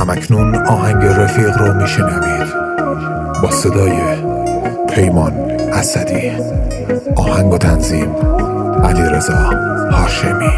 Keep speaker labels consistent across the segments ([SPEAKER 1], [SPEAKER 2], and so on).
[SPEAKER 1] همکنون آهنگ رفیق رو میشنوید با صدای پیمان اسدی. آهنگ و تنظیم علیرضا هاشمی.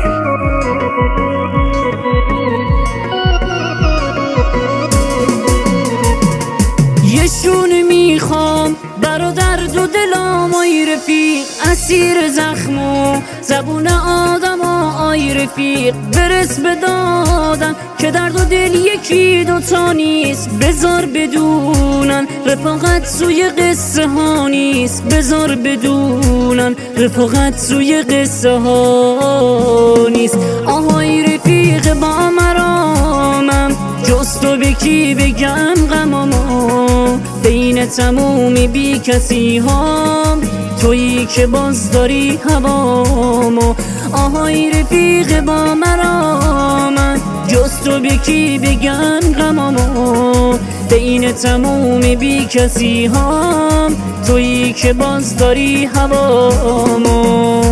[SPEAKER 2] یه شونه میخوام برادر دو دلام آی رفیق، اسیر زخم و زبون آدم آی رفیق. برس به دادن که درد و دل یکی دوتا نیست، بذار بدونن رفاقت سوی قصه ها نیست، بذار بدونن رفاقت سوی قصه ها نیست. آهای رفیق با مرامم، جز تو به کی بگم غمامو، بین تموم بی کسی هام تویی که باز داری هوامو. آهای رفیق با مرامم، جز تو به کی بگم غمامو، بین تموم بی کسی هام تویی که باز داری هوامو.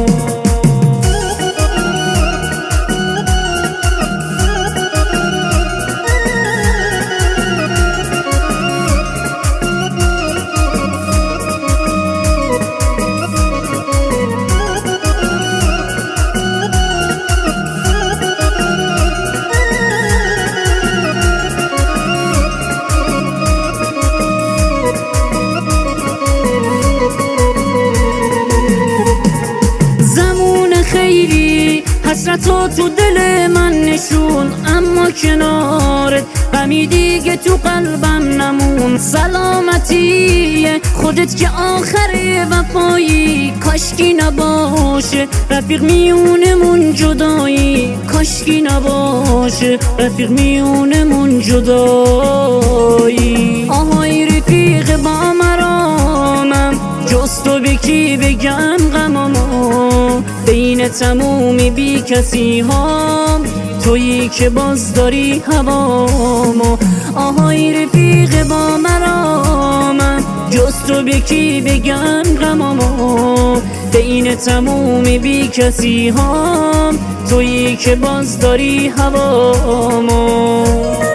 [SPEAKER 2] حسرتو تو دل من نشون، اما کنارت غمی دیگه تو قلبم نمون. سلامتی خودت که آخر وفایی، کاشکی نباشه رفیق میونمون جدایی، کاشکی نباشه رفیق میونمون جدایی. آهای رفیق با مرامم، جز تو به کی بگم غمامو، بین تموم بی کسی هام تویی که باز داری هوامو. آهای رفیق با مرامم، جز تو به کی بگم غمامو، بین تموم بی کسی هام تویی که باز داری هوامو.